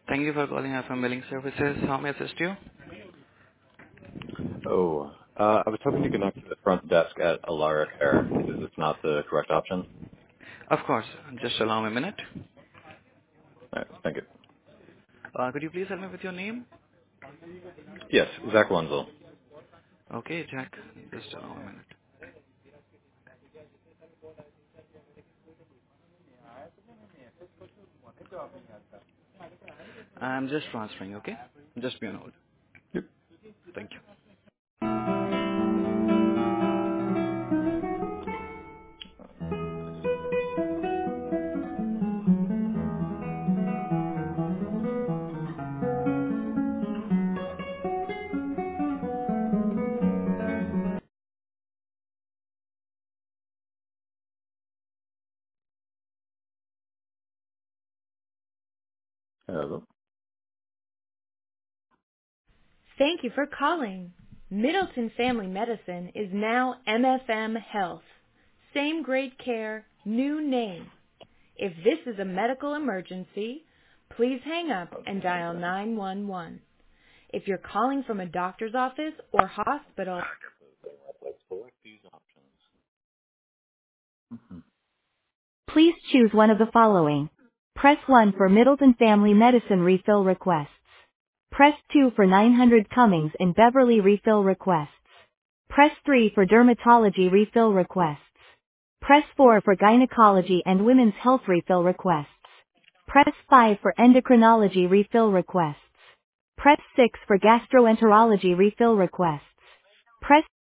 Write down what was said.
Thank you for calling FM Billing Services. How may I assist you? I was hoping to connect to the front desk at Alara Care. Is this not the correct option? Of course. Just allow me a minute. All right, thank you. Could you please help me with your name? Yes, Zach Wenzel. Okay, Jack. Just allow me a minute. I'm just transferring, okay? Just be on hold. Yep. Thank you. Hello. Thank you for calling. Middleton Family Medicine is now MFM Health. Same great care, new name. If this is a medical emergency, please hang up and dial 911. If you're calling from a doctor's office or hospital, Let's select these options. Mhm. please choose one of the following. Press 1 for Middleton Family Medicine refill requests. Press 2 for 900 Cummings and Beverly refill requests. Press 3 for dermatology refill requests. Press 4 for gynecology and women's health refill requests. Press 5 for endocrinology refill requests. Press 6 for gastroenterology refill requests. Press